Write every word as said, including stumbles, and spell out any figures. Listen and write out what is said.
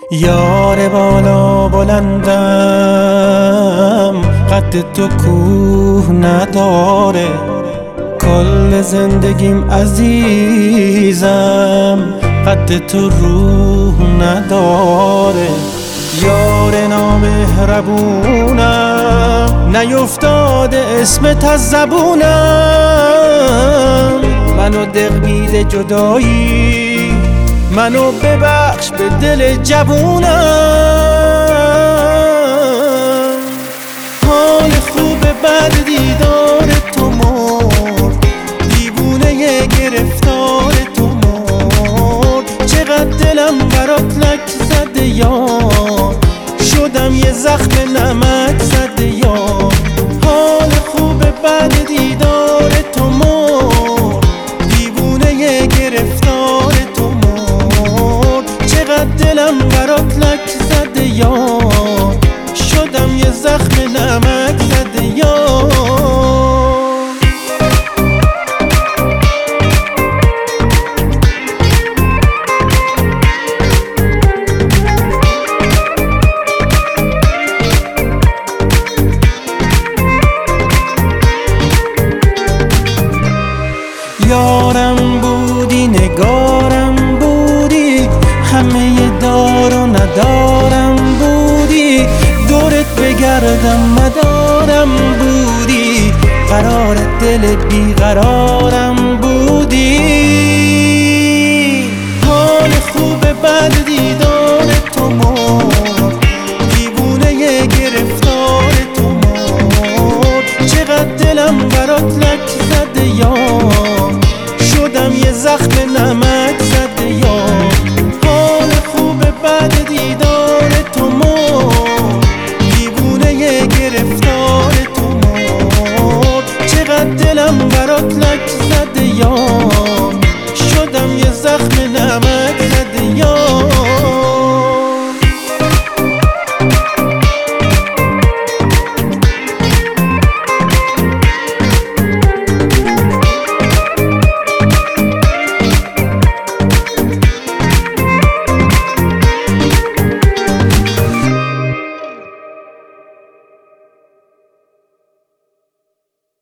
یار بالا بلندم قد تو کوه نداره، کل زندگیم عزیزم قد تو روح نداره. یار نامهربونم نیفتاده اسمت از زبونم، منو دق جدایی، منو ببخش به دل جوونم. حال خوب بعد دیدار تو مرد، دیوونه گرفتار تو مرد. چقدر دلم برات لک زده یار، شدم یه زخم نمک زده یار. حال خوب بعد دیدار تو مرد، دیوونه گرفتار تو مرد. چقدر دلم برات لک زده یار، شدم یه زخم نمک زده یار. یارم بودی نگارم بودی، همه دار و ندارم بودی. دورت بگردم مدارم بودی، قرار دل بیقرارم بودی. حال خوب بعد